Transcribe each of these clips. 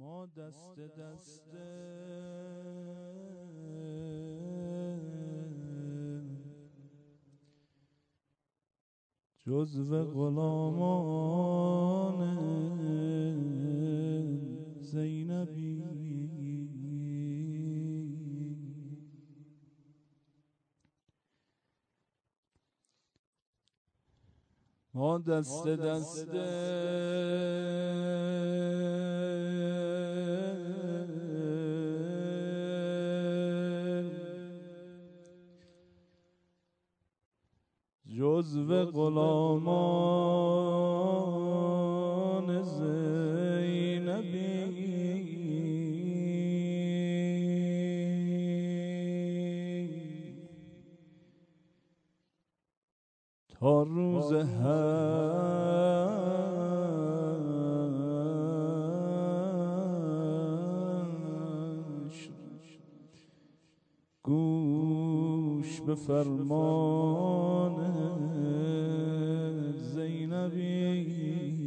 ما دست دست جزو غلامان زینبی، ما دست دست جزو غلامان زینبی، تا روز گوش به فرمان زینبی.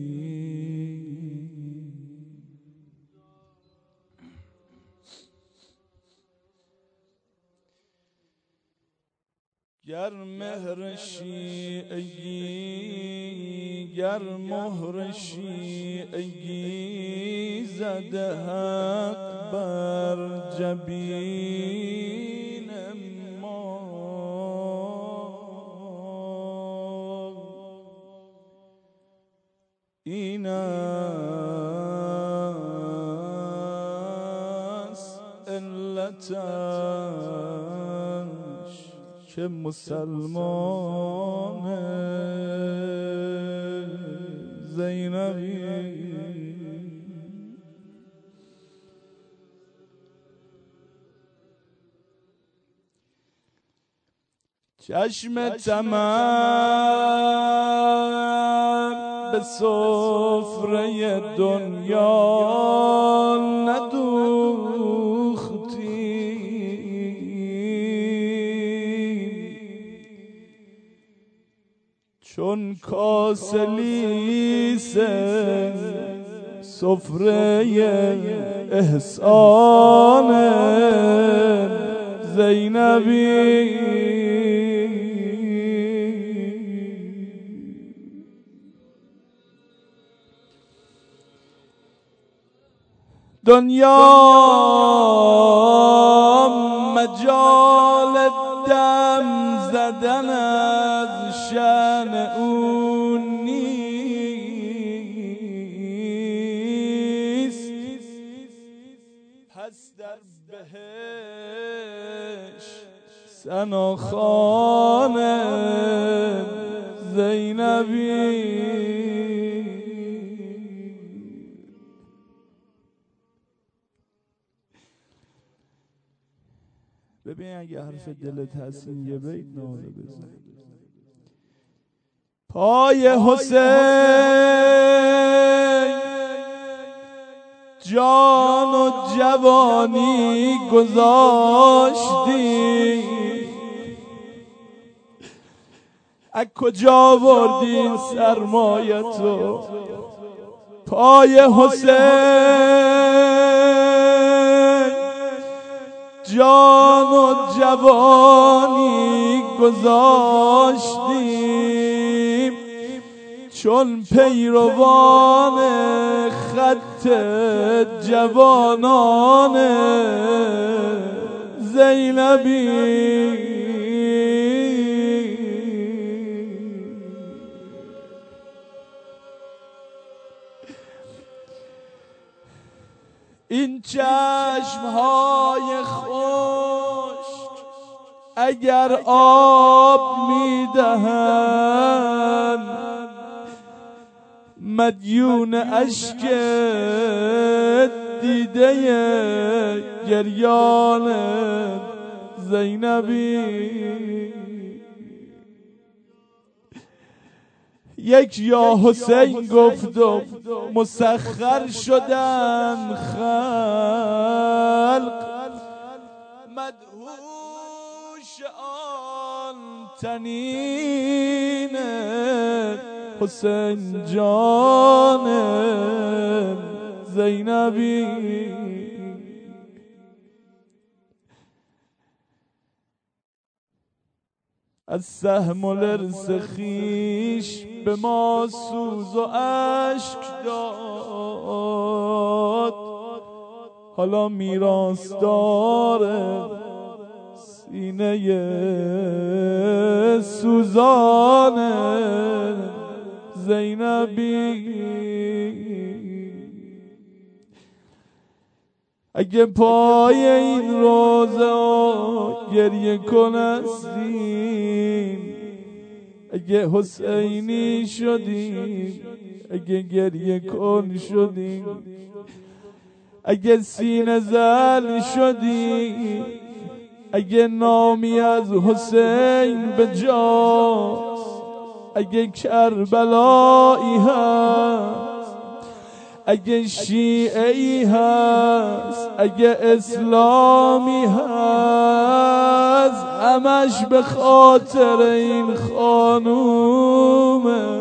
گر مهر شیعگی، گر مهر شیعگی زده حق بر جبین ما، این است علتش که مسلمان زینبی. چشم طمع به سفره دنیا ندوختی، چون کاسه لیس سفره احسان زینبی. دنیا مجال دم زدن از شأن او نیست، پس در بهشت ثناخوان زینبی. ببین اگه حرف دلت هست این یه بیت ناله بزن. پای حسین جان و جوانی گذاشتی، از کجا بردی این سرمایه تو؟ پای حسین جان و جوانی گذاشتیم، چون پیروان خط جوانان زینبی. این چشمهای خشک اگر آب میدهند، مدیون اشک دیده گریان زینبی. یک یا حسین گفت و مسخر شدن خلق، مدهوش آن تنین حسین جان زینبی از سهم و لرز خویش به ما سوز و اشک داد، حالا میراثدار سینه سوزان زینبی. اگه پای این روزه گریه کنستیم، اگه حسینی شدیم، اگه گریه کن شدیم، اگه سینه زن شدیم، اگه نامی از حسین به جاست، اگه کربلایی هست، اگه شیعی هست، اگه اسلامی هست، همش به خاطر این خانومه.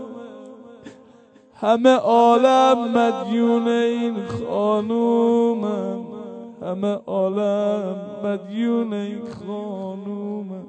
همه عالم مدیون این خانومه، همه عالم مدیون این خانومه.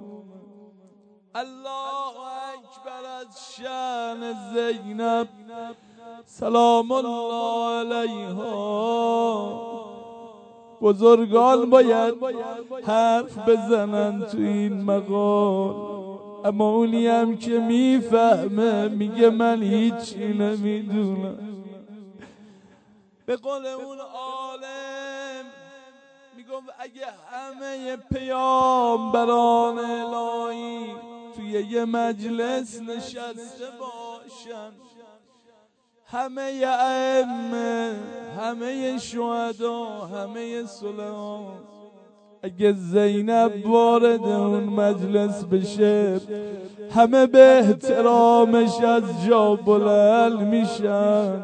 الله اکبر از شأن زینب سلام الله علیها. بزرگان باید حرف بزنن تو این مقام، اما اونی هم که میفهمه میگه من هیچی نمیدونم. به قول اون عالم میگم اگه همه پیامبران الهی توی یه مجلس نشسته باشن، همه ائمه، همه شهدا، همه صلحا، اگه زینب وارد اون مجلس بشه، همه به احترامش از جا بلند میشن.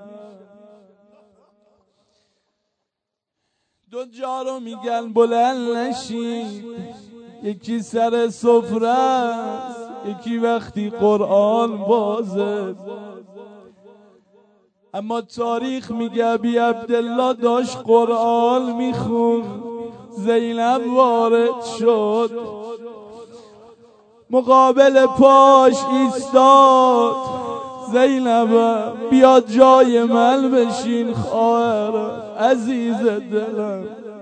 دو جا رو میگن بلند نشین، یکی سر سفره است، یکی وقتی قرآن بازه. اما تاریخ میگه ابی عبدالله داشت قرآن میخون، زینب وارد شد، مقابل پاش ایستاد. زینب بیا جای من بشین خواهرم، عزیز دلم.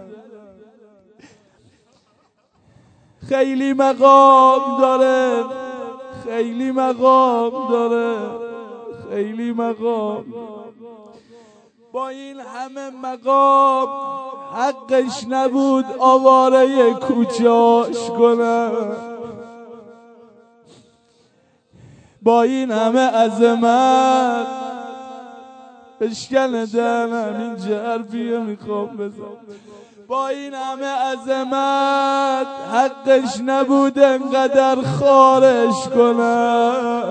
خیلی مقام داره، خیلی مقام داره، خیلی مقام. با این همه مقام حقش نبود آواره کوچاش کنه. با این همه عظمت بشکن دهنم این جرفیه میخوام بزن. با این همه عظمت حقش نبود انقدر خارش کنه.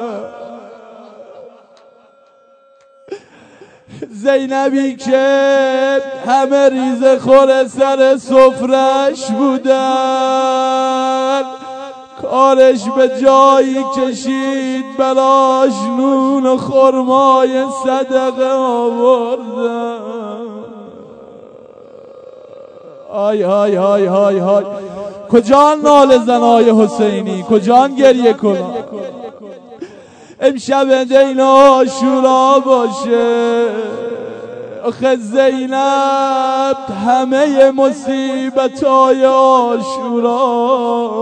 زینبی که همه ریزه خور سر سفرش بودن، کارش به جایی کشید براش نون و خرمای صدقه آوردن. آی های های های های، کجا ناله زنای حسینی، کجا گریه کنن؟ امشب دین عاشورا باشه، آخه زینب همه مصیبتای عاشورا.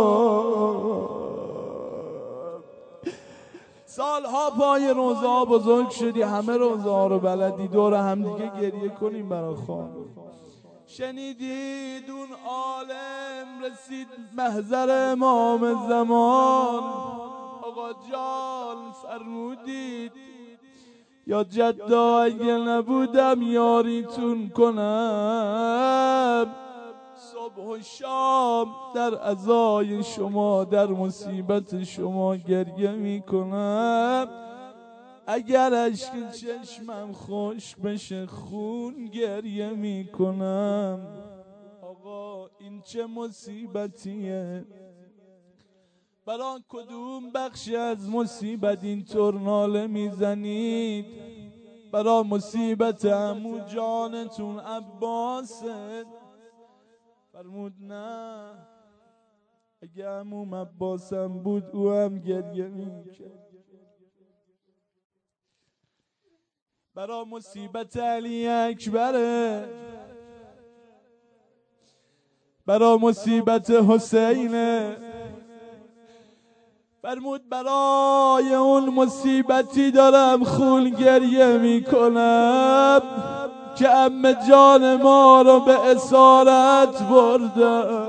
سالها پای روزه ها بزرگ شدی، همه روزه ها رو بلدی، دور هم دیگه گریه کنیم برای خانم. شنیدید اون عالم رسید محضر امام زمان، آقا جان فرمودید یا جدا اگه نبودم یاریتون کنم، صبح و شام در عزای شما، در مصیبت شما گریه میکنم. اگر اشک چشمم خوش بشه خون گریه میکنم. آقا این چه مصیبتیه؟ برای کدوم بخش از مصیبت اینطور ناله میزنید؟ برا مصیبت عمو جانتون عباسه. فرمود نه، اگه عموم عباسم بود او هم گریه میکرد. برا مصیبت علی اکبره، برا مصیبت حسینه. فرمود برای اون مصیبتی دارم خون گریه میکنم که عمه جان ما رو به اسارت برده.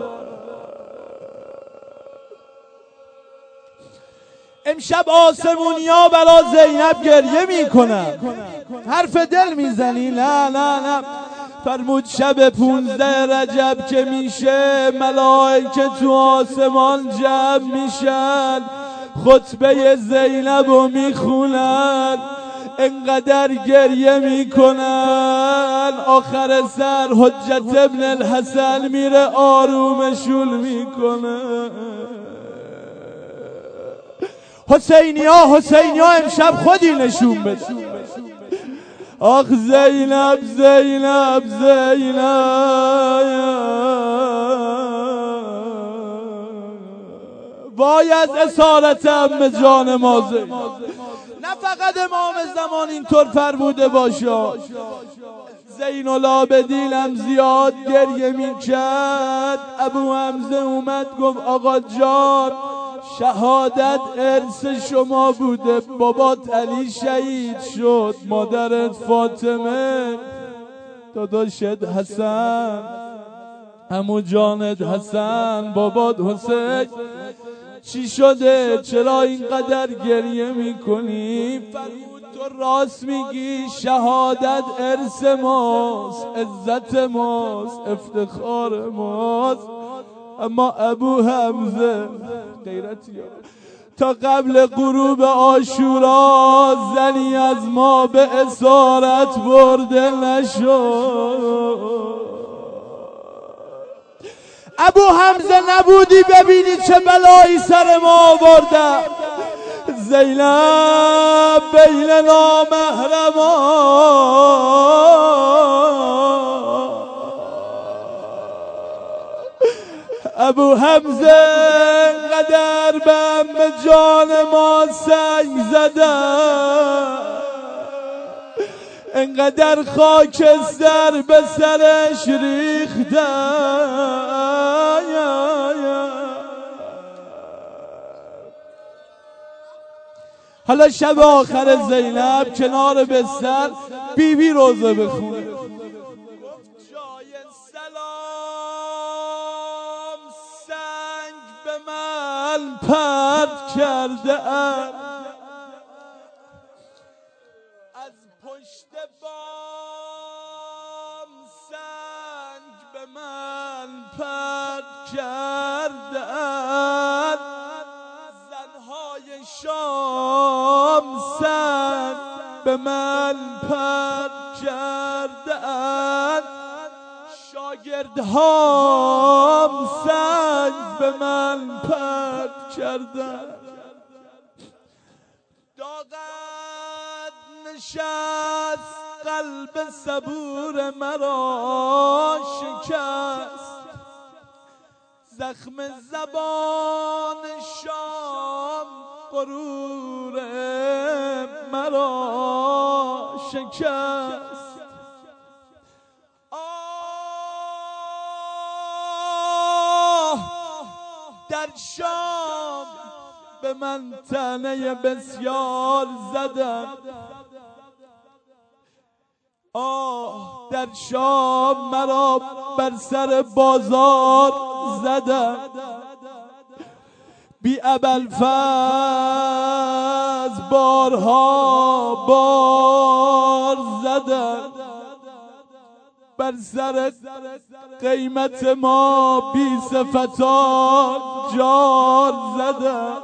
امشب آسمونیا برا زینب گریه میکنن. حرف دل میزنی؟ نه نه نه. فرمود شب 15 رجب که میشه ملائکه تو آسمان جمع میشن، خطبه زینب رو میخونن، انقدر گریه میکنن. آخر سر حجت ابن الحسن میره آرومشون میکنه. حسینیا امشب خودی نشون بده. آخ زینب زینب زینب، وای از اسارت عمه جان ما زینب. نه فقط امام زمان اینطور فرموده باشه، زین العابدین هم زیاد گریه میکرد. ابو حمزه اومد گفت آقا جان، شهادت ارث شما بوده، بابات علی شهید شد، مادرت فاطمه، داداشت حسن، عمو جانت حسن، بابات حسین، چی شده؟ چرا اینقدر گریه میکنی؟ فرمود تو راست میگی، شهادت ارث ماست، عزت ماست، افتخار ماست، اما ابو حمزه غیرتی تا قبل غروب عاشورا زنی از ما به اسارت برده نشد. ابو حمزه نبودی ببینی چه بلایی سر ما آورده. زینب بین نامحرمان، ابو حمزه قدر به عمه جان ما سنگ زده، انقدر خاکستر به سرش ریخته. حالا شب آخر زینب کنار بستر بیبی روزه بخونه. جای سلام سنگ به من پرت کرده ام، از پشت بام سنگ به من پرت کرده ام، زنهای شام سنگ به من پرت کرده ام، شاگردهام سنگ به من پرت کردن. داغت نشست قلب صبور مرا شکست، زخم زبان شام غرور مرا شکست. در شام به من طعنه بسیار زدن، در شام مرا بر سر بازار زدن، بی ابوالفضل بارها بار زدن، بر سر قیمت ما بی صفتان جار زدن.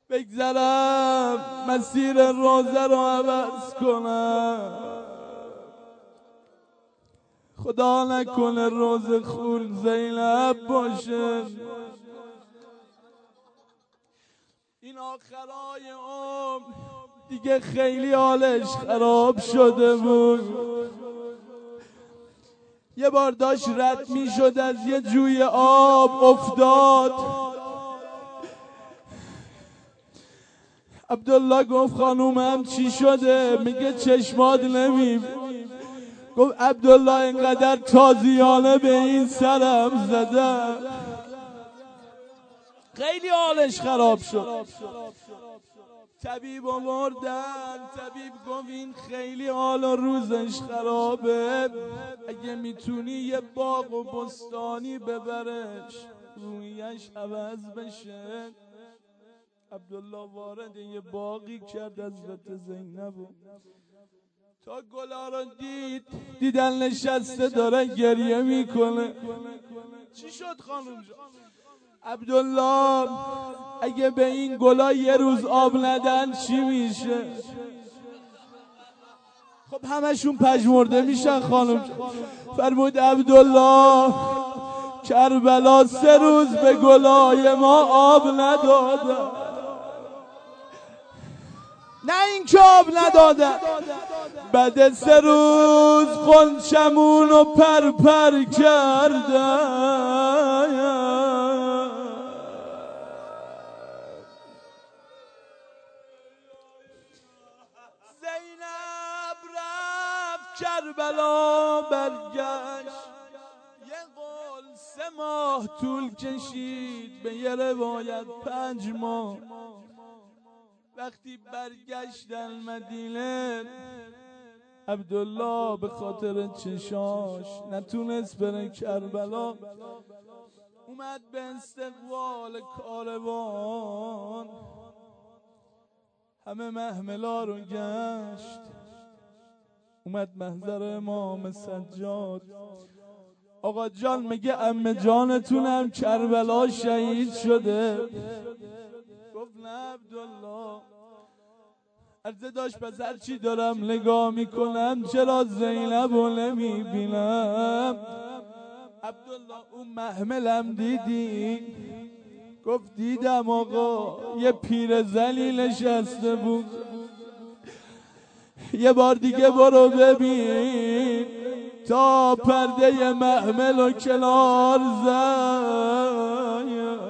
بگذرم مسیر روزه رو عوض کنم. خدا نکنه روز خون زینب باشه. این آخرای عمر دیگه خیلی حالش خراب شده بود. یه بار داشت رد می شد از یه جوی آب، افتاد. عبدالله گفت خانومم چی شده؟ میگه چشمات نمی. گفت عبدالله اینقدر تازیانه به این سرم زدم خیلی حالش خراب شد. طبیب آوردن، طبیب گفت این خیلی حال و روزش خرابه، اگه میتونی یه باغ و بستانی ببرش رویش عوض بشه. عبدالله وارد یه باغی کرد حضرت زینب، تا گلا رو دیدن نشسته داره گریه میکنه. چی شد خانم جان؟ عبدالله اگه به این گلا یه روز آب ندن چی میشه؟ خب همشون پژمرده میشن خانم جان. فرمود عبدالله کربلا 3 روز به گلای ما آب ندادن. نه این که آب ندادن، بعد 3 روز خونچمونو پر کردن. زینب رفت کربلا برگشت، یه قول 3 ماه طول کشید، به یه روایت 5 ماه. وقتی برگشتن مدینه عبدالله به خاطر چشاش نتونست بره کربلا. اومد به استقبال کاروان، همه محملا رو گشت. اومد محضر امام سجاد. آقا جان میگه عمه جانتونم کربلا شهید شده. گفت نه عبدالله. عرضه داشت پس هرچی دارم نگاه میکنم چرا زینب رو نمیبینم؟ عبدالله اون محملم دیدی؟ گفت دیدم آقا، یه پیر زلی نشسته بود. یه بار دیگه برو ببین تا پرده محمل و کنار زد.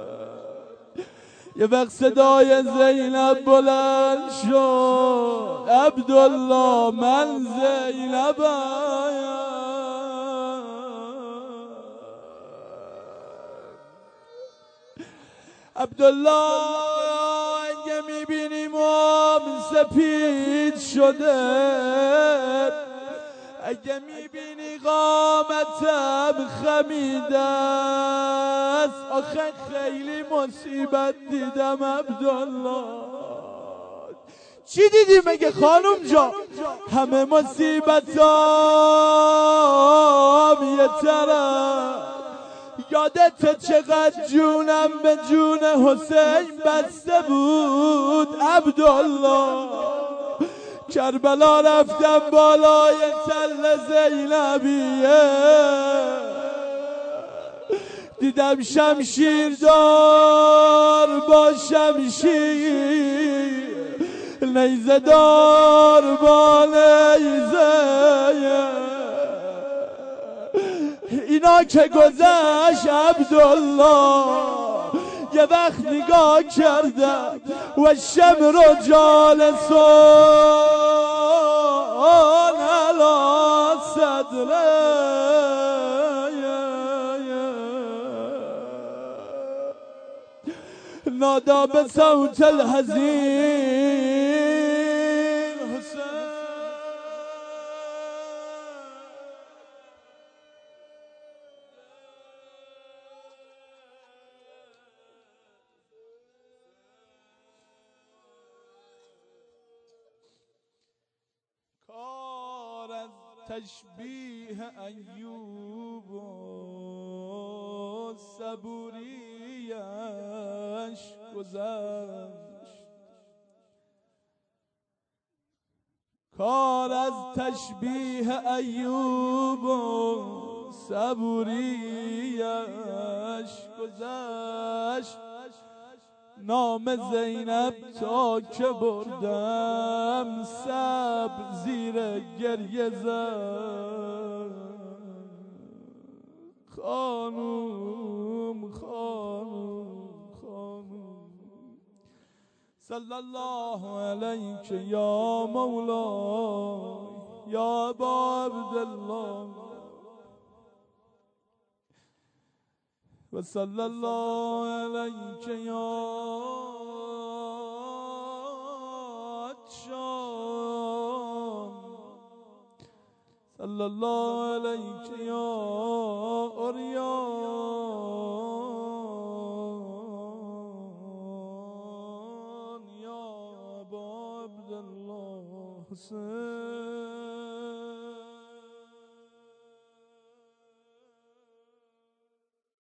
یه وقت صدای زینب بلند شد، عبدالله من زینبم. عبدالله اگه میبینیم آب سپید شده، اگه میبینی قامتم خمیده است، آخه خیلی مصیبت دیدم عبدالله. چی دیدی مگه خانم جان؟ همه مصیبتام یه طرف. یادت چقدر جونم به جون حسین بسته بود عبدالله؟ کربلا رفتم بالای تل زینبیه، دیدم شمشیردار با شمشیر، نیزه دار با نیزه. اینا که گذشت عبدالله، یه وقت نگاه کردم و شمر جالسون علی صدره، نادا به صوت الحزین حسین. کار از تشبیه ایوب و صبوریش گذشت. کار از تشبیه ایوب و صبوریش گذشت. نام زینب تا که بردم صبر زیر گریه زد. خانوم صلی الله علیک یا مولا یا ابا عبدالله و صلی الله علیک یا عطشان صلی الله علیک یا عریان یا ابا عبدالله حسین.